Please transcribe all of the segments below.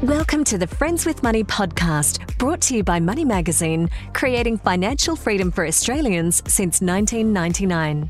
Welcome to the Friends with Money podcast, brought to you by Money Magazine, creating financial freedom for Australians since 1999.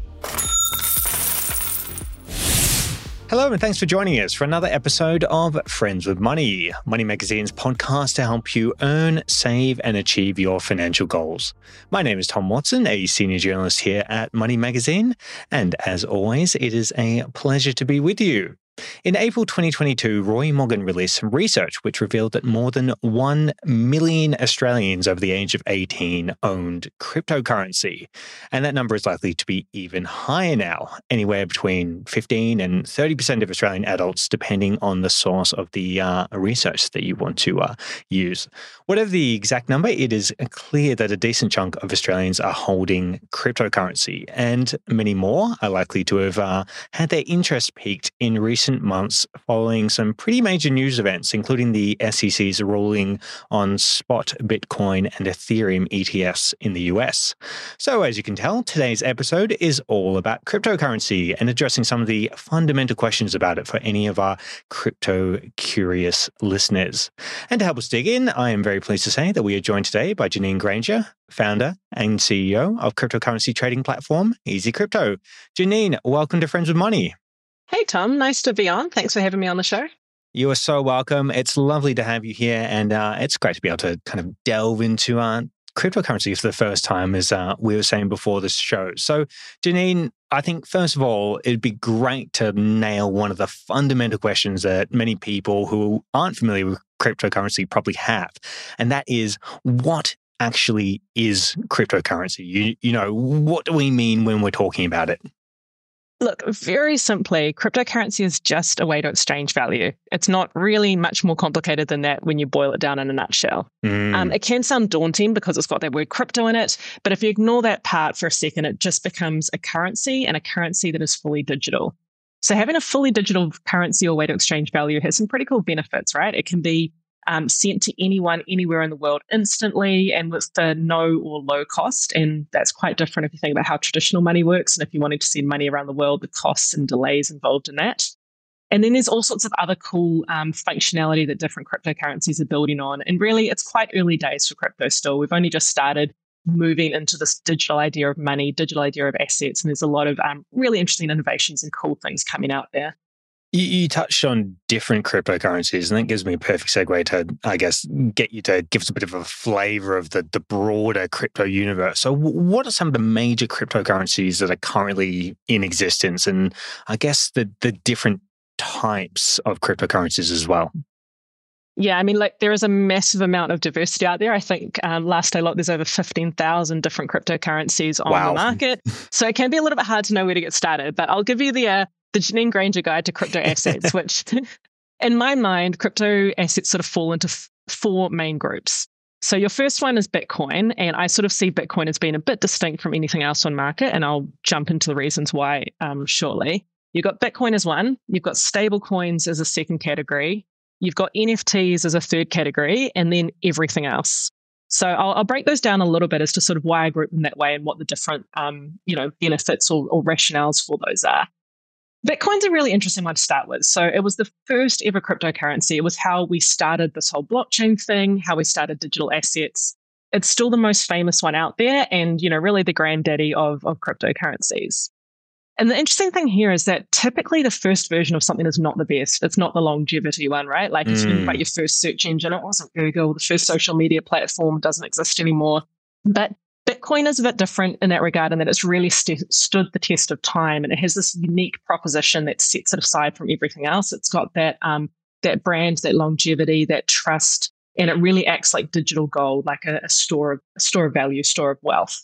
Hello and thanks for joining us for another episode of Friends with Money, Money Magazine's podcast to help you earn, save and achieve your financial goals. My name is Tom Watson, a senior journalist here at Money Magazine, and as always, it is a pleasure to be with you. In April 2022, Roy Morgan released some research which revealed that more than 1 million Australians over the age of 18 owned cryptocurrency. And that number is likely to be even higher now, anywhere between 15 and 30% of Australian adults, depending on the source of the research that you want to use. Whatever the exact number, it is clear that a decent chunk of Australians are holding cryptocurrency, and many more are likely to have had their interest piqued in recent months following some pretty major news events, including the SEC's ruling on spot Bitcoin and Ethereum ETFs in the US. So as you can tell, today's episode is all about cryptocurrency and addressing some of the fundamental questions about it for any of our crypto-curious listeners. And to help us dig in, I am very pleased to say that we are joined today by Janine Granger, founder and CEO of cryptocurrency trading platform Easy Crypto. Janine, welcome to Friends with Money. Hey, Tom. Nice to be on. Thanks for having me on the show. You are so welcome. It's lovely to have you here, and it's great to be able to kind of delve into cryptocurrency for the first time, as we were saying before this show. So, Janine, I think, first of all, it'd be great to nail one of the fundamental questions that many people who aren't familiar with cryptocurrency probably have, and that is, what actually is cryptocurrency? You know, what do we mean when we're talking about it? Look, very simply, cryptocurrency is just a way to exchange value. It's not really much more complicated than that when you boil it down in a nutshell. It can sound daunting because it's got that word crypto in it, but if you ignore that part for a second, it just becomes a currency, and a currency that is fully digital. So having a fully digital currency or way to exchange value has some pretty cool benefits, right? It can be sent to anyone, anywhere in the world instantly and with the no or low cost. And that's quite different if you think about how traditional money works. And if you wanted to send money around the world, the costs and delays involved in that. And then there's all sorts of other cool functionality that different cryptocurrencies are building on. And really, it's quite early days for crypto still. We've only just started moving into this digital idea of money, digital idea of assets. And there's a lot of really interesting innovations and cool things coming out there. You touched on different cryptocurrencies, and that gives me a perfect segue to, I guess, get you to give us a bit of a flavor of the broader crypto universe. So what are some of the major cryptocurrencies that are currently in existence, and I guess the different types of cryptocurrencies as well? Yeah, I mean, like there is a massive amount of diversity out there. I think last I looked, there's over 15,000 different cryptocurrencies on the market. So it can be a little bit hard to know where to get started, but I'll give you the Janine Granger Guide to Crypto Assets, which in my mind, crypto assets sort of fall into four main groups. So your first one is Bitcoin, and I sort of see Bitcoin as being a bit distinct from anything else on market, and I'll jump into the reasons why shortly. You've got Bitcoin as one, you've got stable coins as a second category, you've got NFTs as a third category, and then everything else. So I'll break those down a little bit as to sort of why I group them that way and what the different benefits or rationales for those are. Bitcoin's a really interesting one to start with. So it was the first ever cryptocurrency. It was how we started this whole blockchain thing, how we started digital assets. It's still the most famous one out there and, really the granddaddy of cryptocurrencies. And the interesting thing here is that typically the first version of something is not the best. It's not the longevity one, right? Like if you think about your first search engine, it wasn't Google. The first social media platform doesn't exist anymore. But Bitcoin is a bit different in that regard, in that it's really stood the test of time, and it has this unique proposition that sets it aside from everything else. It's got that brand, that longevity, that trust, and it really acts like digital gold, like a store of value, store of wealth.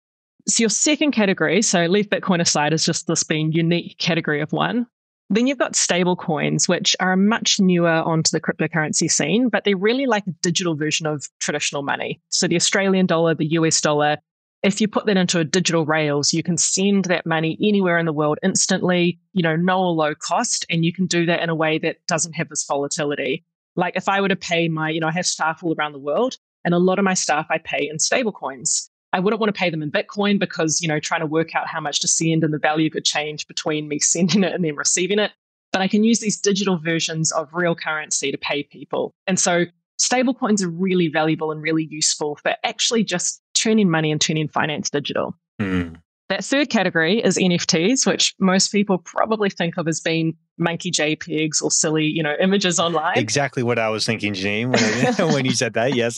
So your second category, so leave Bitcoin aside as just this being unique category of one. Then you've got stable coins, which are much newer onto the cryptocurrency scene, but they're really like a digital version of traditional money. So the Australian dollar, the US dollar, if you put that into a digital rails, you can send that money anywhere in the world instantly, no or low cost, and you can do that in a way that doesn't have this volatility. Like if I were to pay I have staff all around the world, and a lot of my staff I pay in stable coins. I wouldn't want to pay them in Bitcoin because, trying to work out how much to send and the value could change between me sending it and then receiving it. but I can use these digital versions of real currency to pay people. And so stablecoins are really valuable and really useful for actually just turning money and turning finance digital. That third category is NFTs, which most people probably think of as being monkey JPEGs or silly, images online. Exactly what I was thinking, Janine, when you said that. Yes.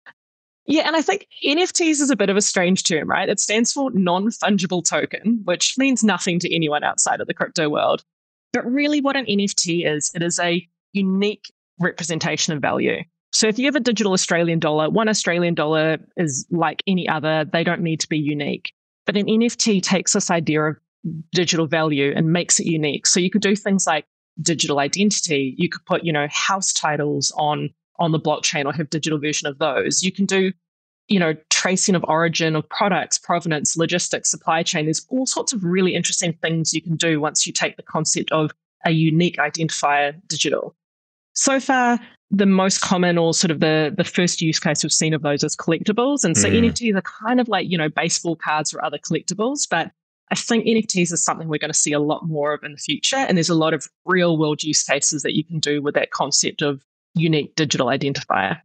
Yeah, and I think NFTs is a bit of a strange term, right? It stands for non-fungible token, which means nothing to anyone outside of the crypto world. But really what an NFT is, it is a unique representation of value. So if you have a digital Australian dollar, one Australian dollar is like any other. They don't need to be unique. But an NFT takes this idea of digital value and makes it unique. So you could do things like digital identity. You could put, house titles on the blockchain or have digital version of those. You can do, tracing of origin of products, provenance, logistics, supply chain. There's all sorts of really interesting things you can do once you take the concept of a unique identifier digital. So far, the most common or sort of the first use case we've seen of those is collectibles. And so NFTs are kind of like, baseball cards or other collectibles. But I think NFTs is something we're going to see a lot more of in the future. And there's a lot of real world use cases that you can do with that concept of unique digital identifier.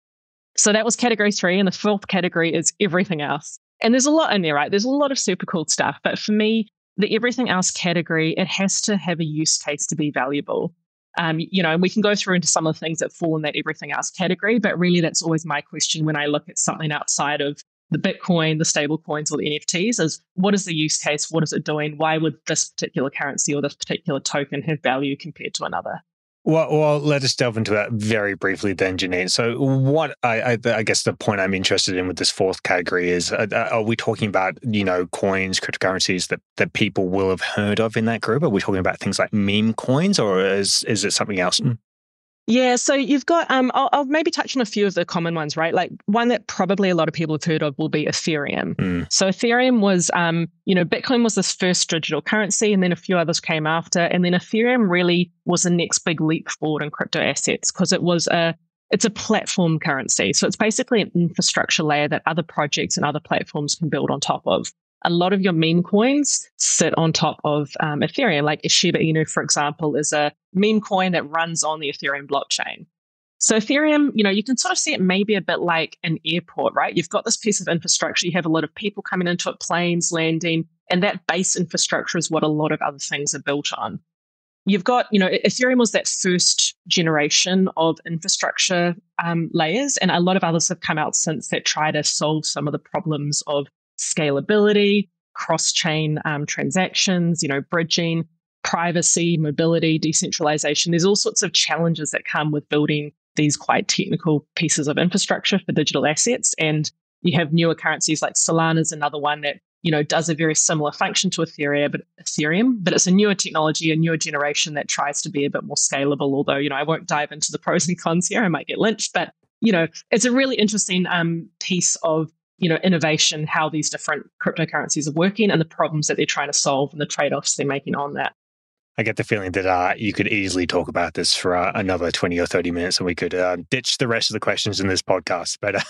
So that was category 3. And the fourth category is everything else. And there's a lot in there, right? There's a lot of super cool stuff. But for me, the everything else category, it has to have a use case to be valuable. And we can go through into some of the things that fall in that everything else category, but really that's always my question when I look at something outside of the Bitcoin, the stable coins, or the NFTs is what is the use case? What is it doing? Why would this particular currency or this particular token have value compared to another? Well, let us delve into that very briefly then, Janine. So what I guess the point I'm interested in with this fourth category is, are we talking about, coins, cryptocurrencies that people will have heard of in that group? Are we talking about things like meme coins, or is it something else? Yeah, so you've got, I'll maybe touch on a few of the common ones, right? Like one that probably a lot of people have heard of will be Ethereum. So Ethereum was, Bitcoin was this first digital currency, and then a few others came after. And then Ethereum really was the next big leap forward in crypto assets because it's a platform currency. So it's basically an infrastructure layer that other projects and other platforms can build on top of. A lot of your meme coins sit on top of Ethereum, like Shiba Inu, for example, is a meme coin that runs on the Ethereum blockchain. So Ethereum, you can sort of see it maybe a bit like an airport, right? You've got this piece of infrastructure, you have a lot of people coming into it, planes landing, and that base infrastructure is what a lot of other things are built on. You've got, Ethereum was that first generation of infrastructure layers, and a lot of others have come out since that try to solve some of the problems of scalability, cross-chain transactions, bridging, privacy, mobility, decentralization. There's all sorts of challenges that come with building these quite technical pieces of infrastructure for digital assets. And you have newer currencies like Solana is another one that, does a very similar function to Ethereum, but it's a newer technology, a newer generation that tries to be a bit more scalable. Although, I won't dive into the pros and cons here. I might get lynched, but, it's a really interesting piece of innovation, how these different cryptocurrencies are working and the problems that they're trying to solve and the trade-offs they're making on that. I get the feeling that you could easily talk about this for another 20 or 30 minutes and we could ditch the rest of the questions in this podcast. But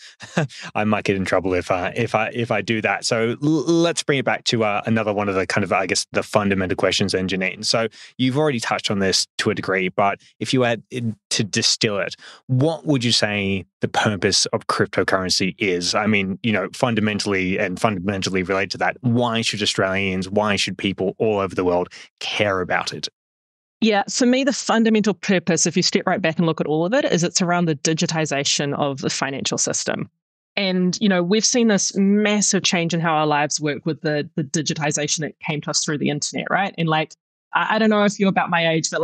I might get in trouble if I do that. So let's bring it back to another one of the kind of, I guess, the fundamental questions, then, Janine. So you've already touched on this to a degree, but if you had to distill it, what would you say the purpose of cryptocurrency is? I mean, fundamentally related to that, why should Australians, why should people all over the world care about it? Yeah, for me, the fundamental purpose, if you step right back and look at all of it, is it's around the digitization of the financial system. And, we've seen this massive change in how our lives work with the digitization that came to us through the internet, right? And I don't know if you're about my age, but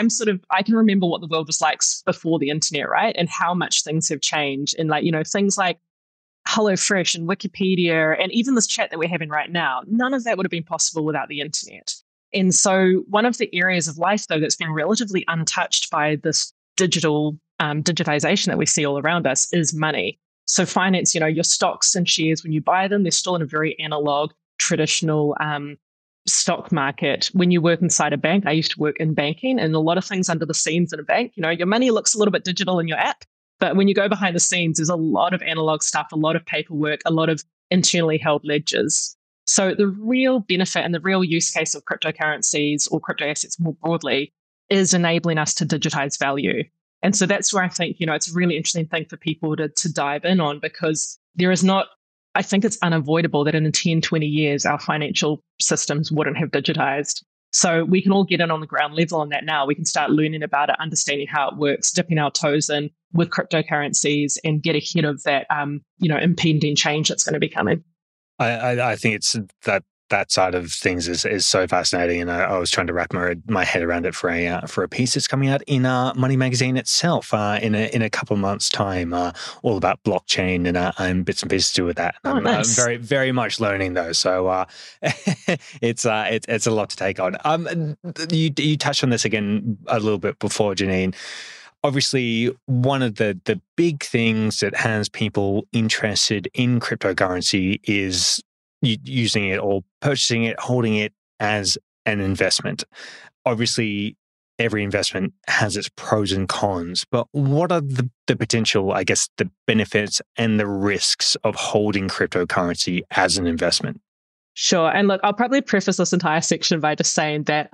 I can remember what the world was like before the internet, right? And how much things have changed. And things like HelloFresh and Wikipedia and even this chat that we're having right now, none of that would have been possible without the internet. And so one of the areas of life, though, that's been relatively untouched by this digital digitization that we see all around us is money. So finance, your stocks and shares, when you buy them, they're still in a very analog, traditional stock market. When you work inside a bank, I used to work in banking, and a lot of things under the scenes in a bank, your money looks a little bit digital in your app, but when you go behind the scenes, there's a lot of analog stuff, a lot of paperwork, a lot of internally held ledgers. So the real benefit and the real use case of cryptocurrencies or crypto assets more broadly is enabling us to digitize value. And so that's where I think, it's a really interesting thing for people to dive in on, because there is not, I think it's unavoidable that in 10, 20 years, our financial systems wouldn't have digitized. So we can all get in on the ground level on that now. We can start learning about it, understanding how it works, dipping our toes in with cryptocurrencies and get ahead of that, impending change that's going to be coming. I think it's that side of things is so fascinating, and I was trying to wrap my head around it for a piece that's coming out in Money Magazine itself in a couple of months' time, all about blockchain and bits and pieces to do with that. I'm very very much learning though, so it's a lot to take on. You touched on this again a little bit before, Janine. Obviously, one of the big things that has people interested in cryptocurrency is using it or purchasing it, holding it as an investment. Obviously, every investment has its pros and cons, but what are the potential, I guess, the benefits and the risks of holding cryptocurrency as an investment? Sure. And look, I'll probably preface this entire section by just saying that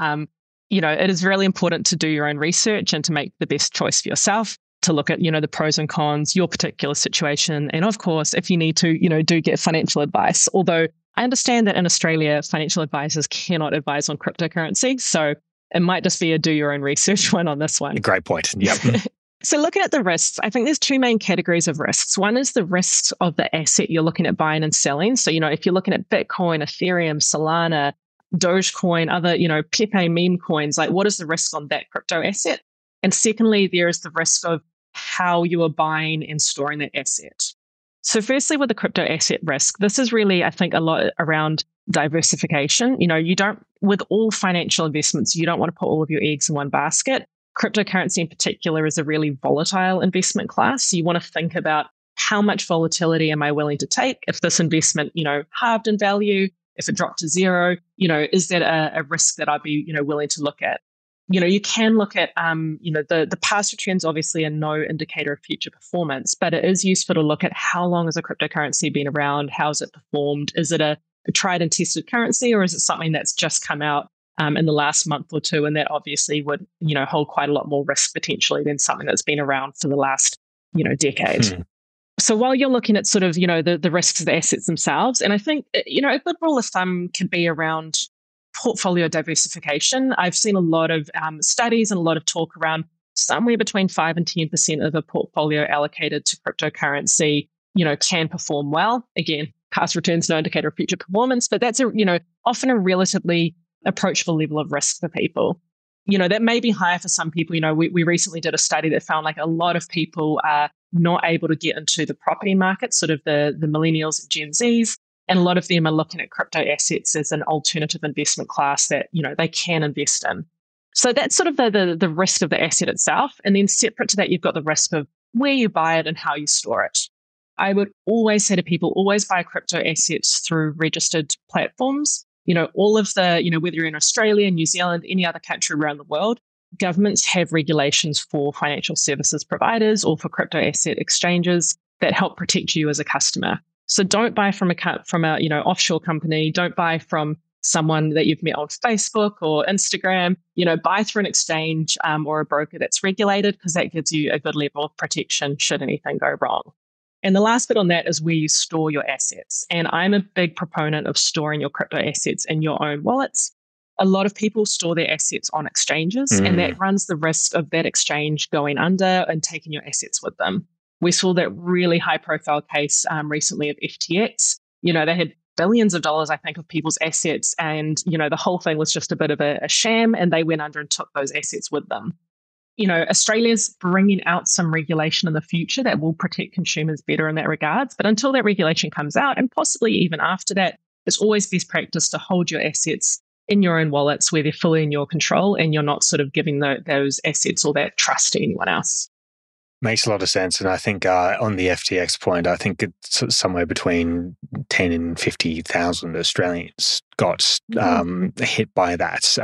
it is really important to do your own research and to make the best choice for yourself, to look at, the pros and cons, your particular situation. And of course, if you need to, do get financial advice. Although I understand that in Australia, financial advisors cannot advise on cryptocurrency. So it might just be a do your own research one on this one. Great point. Yep. So looking at the risks, I think there's two main categories of risks. One is the risks of the asset you're looking at buying and selling. So, if you're looking at Bitcoin, Ethereum, Solana, Dogecoin, other, Pepe meme coins, like what is the risk on that crypto asset? And secondly, there is the risk of how you are buying and storing that asset. So firstly, with the crypto asset risk, this is really, I think, a lot around diversification. With all financial investments, you don't want to put all of your eggs in one basket. Cryptocurrency in particular is a really volatile investment class. So you want to think about how much volatility am I willing to take? If this investment, halved in value, if it dropped to zero, is that a risk that I'd be, willing to look at? You can look at, the past returns obviously are no indicator of future performance, but it is useful to look at how long has a cryptocurrency been around? How's it performed? Is it a tried and tested currency, or is it something that's just come out in the last month or two? And that obviously would, hold quite a lot more risk potentially than something that's been around for the last, decade. So while you're looking at sort of, the risks of the assets themselves, and I think, a good rule of thumb can be around portfolio diversification. I've seen a lot of studies and a lot of talk around somewhere between 5 and 10% of a portfolio allocated to cryptocurrency, can perform well. Again, past returns, no indicator of future performance, but that's often a relatively approachable level of risk for people. That may be higher for some people. We recently did a study that found like a lot of people are not able to get into the property market, sort of the millennials and Gen Zs. And a lot of them are looking at crypto assets as an alternative investment class that, they can invest in. So that's sort of the risk of the asset itself. And then separate to that, you've got the risk of where you buy it and how you store it. I would always say to people, always buy crypto assets through registered platforms. All of the, whether you're in Australia, New Zealand, any other country around the world, governments have regulations for financial services providers or for crypto asset exchanges that help protect you as a customer. So don't buy from a offshore company. Don't buy from someone that you've met on Facebook or Instagram. Buy through an exchange or a broker that's regulated, because that gives you a good level of protection should anything go wrong. And the last bit on that is where you store your assets. And I'm a big proponent of storing your crypto assets in your own wallets. A lot of people store their assets on exchanges, and that runs the risk of that exchange going under and taking your assets with them. We saw that really high-profile case recently of FTX. They had billions of dollars, I think, of people's assets, and the whole thing was just a bit of a sham, and they went under and took those assets with them. Australia's bringing out some regulation in the future that will protect consumers better in that regards. But until that regulation comes out, and possibly even after that, it's always best practice to hold your assets in your own wallets where they're fully in your control and you're not sort of giving those assets or that trust to anyone else. Makes a lot of sense. And I think on the FTX point, I think it's somewhere between 10 and 50,000 Australians got hit by that,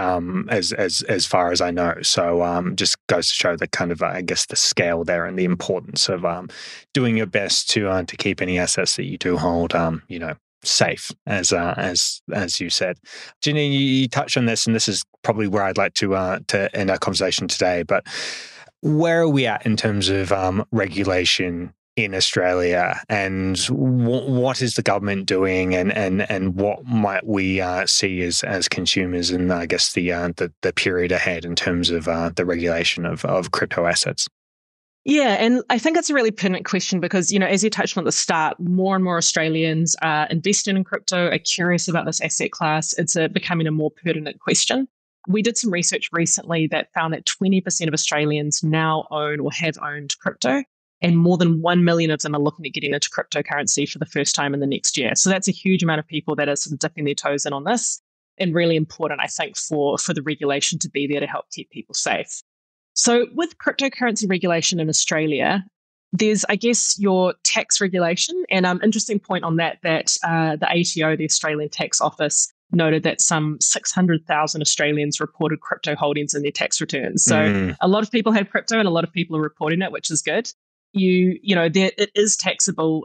as far as I know. So just goes to show the kind of, I guess, the scale there and the importance of doing your best to keep any assets that you do hold, safe, as you said. Janine, you touched on this, and this is probably where I'd like to end our conversation today. But where are we at in terms of regulation in Australia, and what is the government doing, and what might we see as consumers in, I guess, the period ahead in terms of the regulation of crypto assets? Yeah, and I think it's a really pertinent question because, as you touched on at the start, more and more Australians are investing in crypto, are curious about this asset class. It's becoming a more pertinent question. We did some research recently that found that 20% of Australians now own or have owned crypto, and more than 1 million of them are looking at getting into cryptocurrency for the first time in the next year. So that's a huge amount of people that are sort of dipping their toes in on this, and really important, I think, for the regulation to be there to help keep people safe. So with cryptocurrency regulation in Australia, there's, I guess, your tax regulation. And interesting point on that the ATO, the Australian Tax Office, noted that some 600,000 Australians reported crypto holdings in their tax returns. So a lot of people have crypto and a lot of people are reporting it, which is good. It is taxable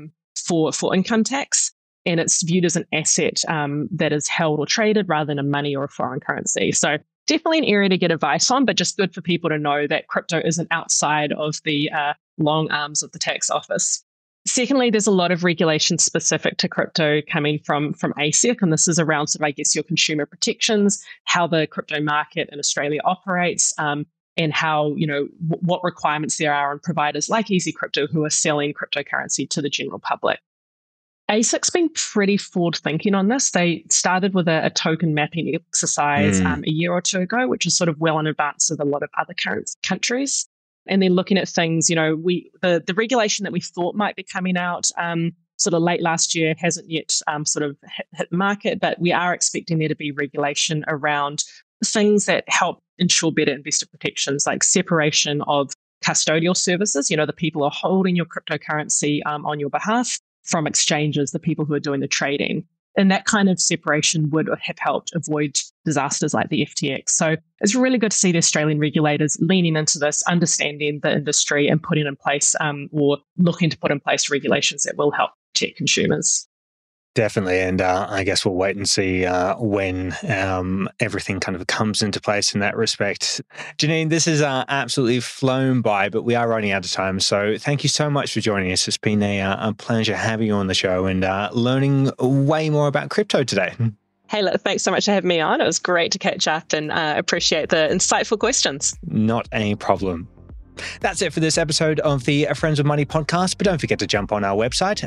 for income tax, and it's viewed as an asset that is held or traded rather than a money or a foreign currency. So definitely an area to get advice on, but just good for people to know that crypto isn't outside of the long arms of the tax office. Secondly, there's a lot of regulation specific to crypto coming from ASIC, and this is around sort of, I guess, your consumer protections, how the crypto market in Australia operates, and how, what requirements there are on providers like Easy Crypto who are selling cryptocurrency to the general public. ASIC's been pretty forward-thinking on this. They started with a token mapping exercise a year or two ago, which is sort of well in advance of a lot of other countries. And then looking at things, the regulation that we thought might be coming out sort of late last year hasn't yet sort of hit the market, but we are expecting there to be regulation around things that help ensure better investor protections, like separation of custodial services, the people who are holding your cryptocurrency on your behalf, from exchanges, the people who are doing the trading. And that kind of separation would have helped avoid disasters like the FTX. So it's really good to see the Australian regulators leaning into this, understanding the industry and putting in place or looking to put in place regulations that will help protect consumers. Definitely. And I guess we'll wait and see when everything kind of comes into place in that respect. Janine, this has absolutely flown by, but we are running out of time. So thank you so much for joining us. It's been a pleasure having you on the show and learning way more about crypto today. Hey, look, thanks so much for having me on. It was great to catch up and appreciate the insightful questions. Not a problem. That's it for this episode of the Friends with Money podcast, but don't forget to jump on our website,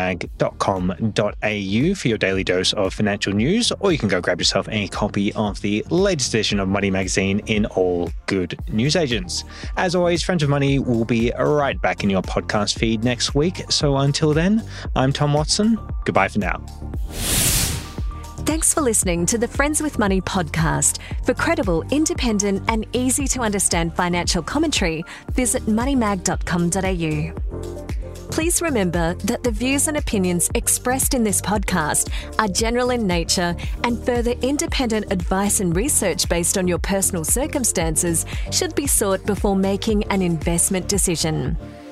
moneymag.com.au, for your daily dose of financial news, or you can go grab yourself a copy of the latest edition of Money Magazine in all good newsagents. As always, Friends with Money will be right back in your podcast feed next week. So until then, I'm Tom Watson. Goodbye for now. Thanks for listening to the Friends with Money podcast. For credible, independent and easy to understand financial commentary, visit moneymag.com.au. Please remember that the views and opinions expressed in this podcast are general in nature, and further independent advice and research based on your personal circumstances should be sought before making an investment decision.